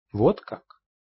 Вот как?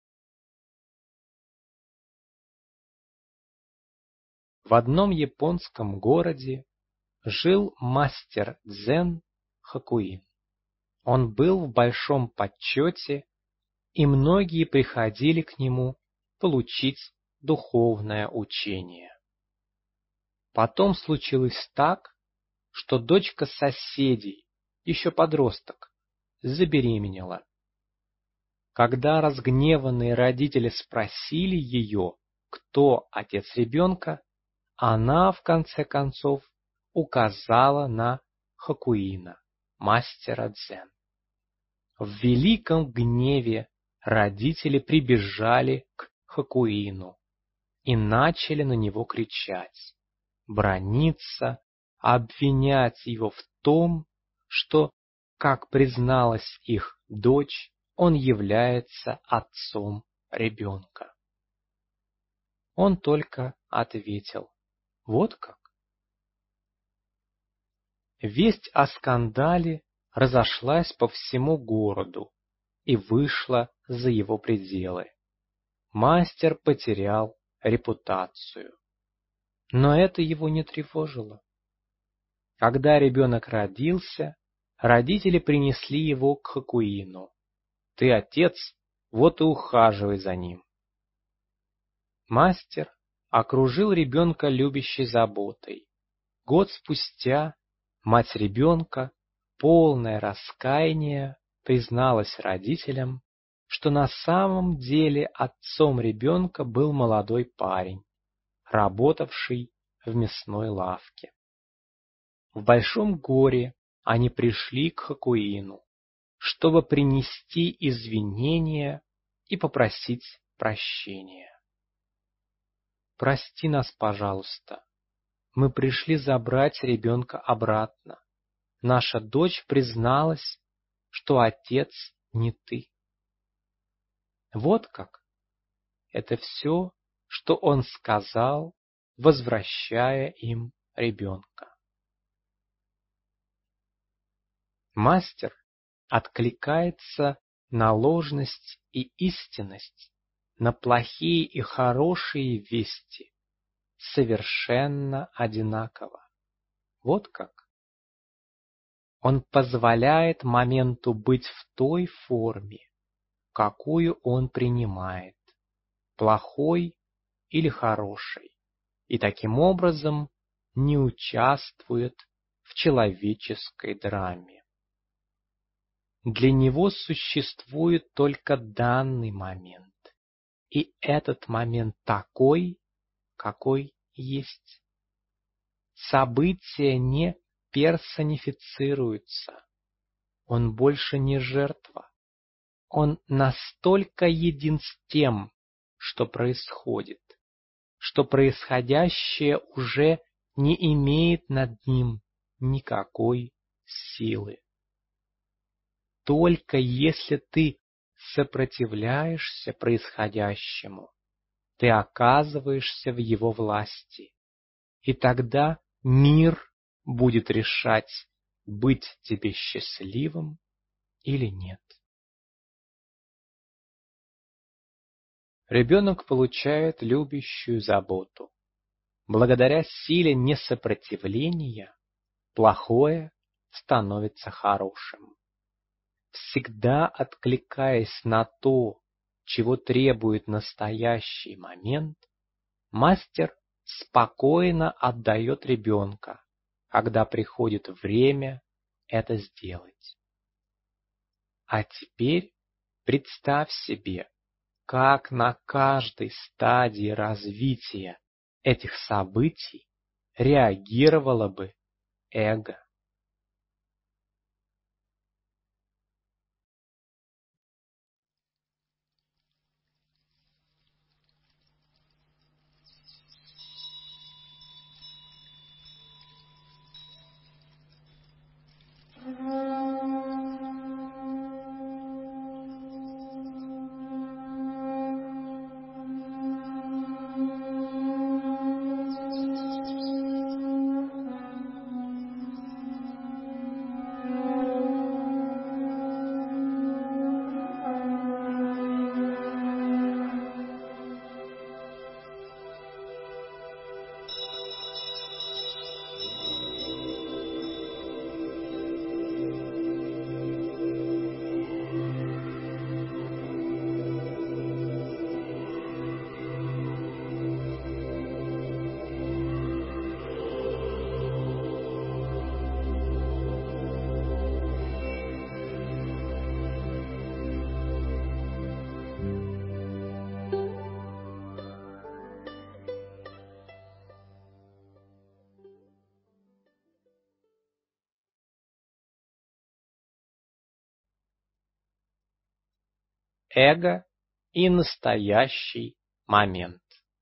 В одном японском городе жил мастер дзен Хокуин. Он был в большом почете, и многие приходили к нему получить духовное учение. Потом случилось так, что дочка соседей, еще подросток, забеременела. Когда разгневанные родители спросили ее, кто отец ребенка, она, в конце концов, указала на Хокуина, мастера дзен. В великом гневе родители прибежали к Хокуину и начали на него кричать, браниться, обвинять его в том, что, как призналась их дочь, он является отцом ребенка. Он только ответил: вот как. Весть о скандале разошлась по всему городу и вышла за его пределы. Мастер потерял репутацию. Но это его не тревожило. Когда ребенок родился, родители принесли его к Хокуину. «Ты отец, вот и ухаживай за ним». Мастер окружил ребенка любящей заботой. Год спустя мать ребенка, полная раскаяния, призналась родителям, что на самом деле отцом ребенка был молодой парень, работавший в мясной лавке. В большом горе они пришли к Хокуину, чтобы принести извинения и попросить прощения. «Прости нас, пожалуйста. Мы пришли забрать ребенка обратно. Наша дочь призналась, что отец не ты». Вот как. Это все, что он сказал, возвращая им ребенка. Мастер откликается на ложность и истинность, на плохие и хорошие вести, совершенно одинаково. Вот как. Он позволяет моменту быть в той форме, какую он принимает, плохой или хорошей, и таким образом не участвует в человеческой драме. Для него существует только данный момент, и этот момент такой, какой есть. События не персонифицируются. Он больше не жертва. Он настолько един с тем, что происходит, что происходящее уже не имеет над ним никакой силы. Только если ты сопротивляешься происходящему, ты оказываешься в его власти, и тогда мир будет решать, быть тебе счастливым или нет. Ребенок получает любящую заботу. Благодаря силе несопротивления плохое становится хорошим. Всегда откликаясь на то, чего требует настоящий момент, мастер спокойно отдает ребенка, когда приходит время это сделать. А теперь представь себе, как на каждой стадии развития этих событий реагировало бы эго. эго и настоящий момент.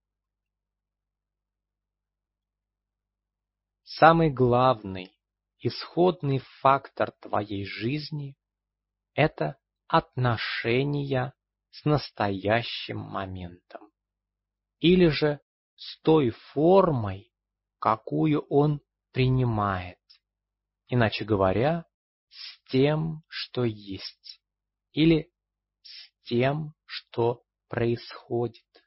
Самый главный исходный фактор твоей жизни — это отношения с настоящим моментом, или же с той формой, какую он принимает, иначе говоря, с тем, что есть, или с тем, что происходит.